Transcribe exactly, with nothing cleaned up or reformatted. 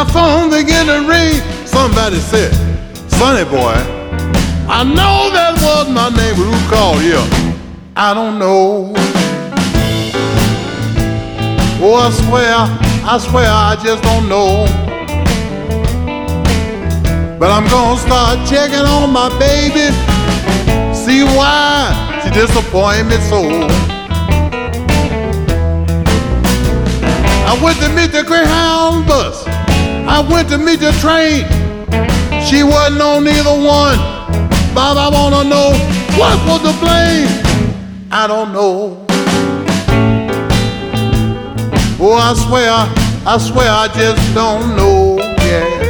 My phone began to ring. Somebody said, Sonny boy, I know that was my name, but who called you? I don't know. Oh, I swear, I swear I just don't know. But I'm gonna start checking on my baby, see why she disappointed me so. I went to meet the Greyhound bus, I went to meet the train. She wasn't on either one. Bob, I wanna know what was the blame. I don't know. Oh, I swear, I swear I just don't know. Yeah.